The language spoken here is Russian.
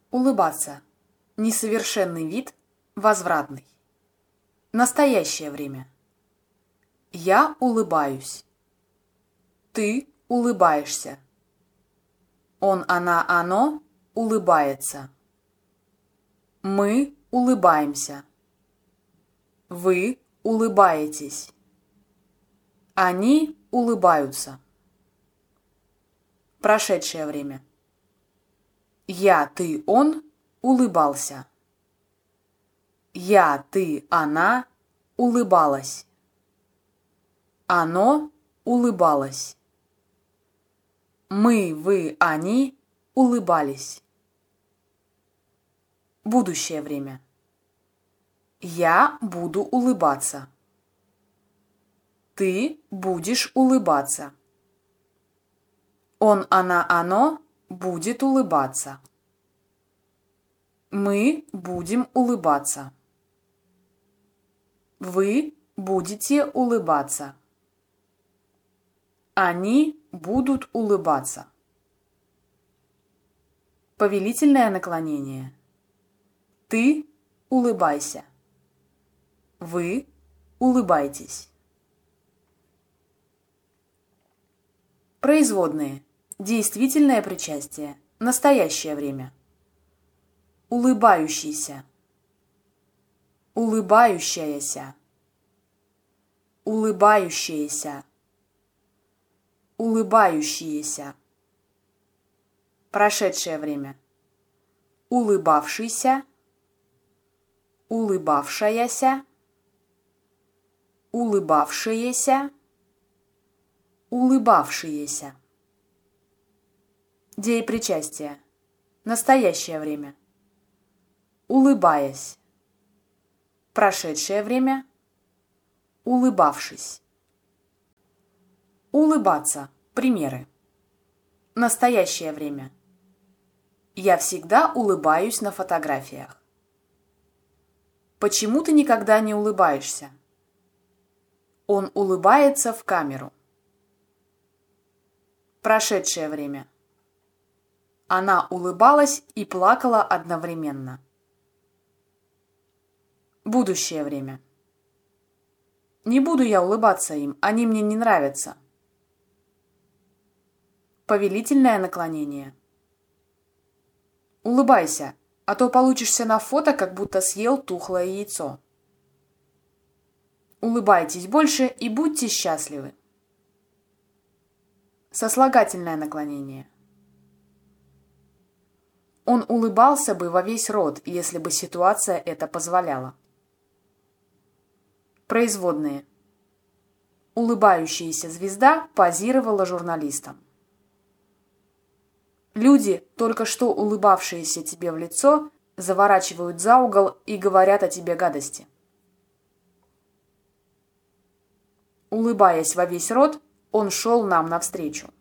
Улыбаться. Несовершенный вид, возвратный. Настоящее время. Я улыбаюсь. Ты улыбаешься. Он, она, оно улыбается. Мы улыбаемся. Вы улыбаетесь. Они улыбаются. Прошедшее время. Я, ты, он улыбался. Я, ты, она улыбалась. Оно улыбалось. Мы, вы, они улыбались. Будущее время. Я буду улыбаться. Ты будешь улыбаться. Он, она, оно будет улыбаться. Мы будем улыбаться. Вы будете улыбаться. Они будут улыбаться. Повелительное наклонение. Ты улыбайся. Вы улыбайтесь. Производные. Действительное причастие. Настоящее время. Улыбающийся. Улыбающаяся. Улыбающаяся. Улыбающиеся. Прошедшее время. Улыбавшийся. Улыбавшаяся. Улыбавшиеся. Улыбавшиеся. Деепричастие. Настоящее время. Улыбаясь. Прошедшее время. Улыбавшись. Улыбаться. Примеры. Настоящее время. Я всегда улыбаюсь на фотографиях. Почему ты никогда не улыбаешься? Он улыбается в камеру. Прошедшее время. Она улыбалась и плакала одновременно. Будущее время. Не буду я улыбаться им, они мне не нравятся. Повелительное наклонение. Улыбайся, а то получишься на фото, как будто съел тухлое яйцо. Улыбайтесь больше и будьте счастливы. Сослагательное наклонение. Он улыбался бы во весь рот, если бы ситуация это позволяла. Производные. Улыбающаяся звезда позировала журналистам. Люди, только что улыбавшиеся тебе в лицо, заворачивают за угол и говорят о тебе гадости. Улыбаясь во весь рот, он шел нам навстречу.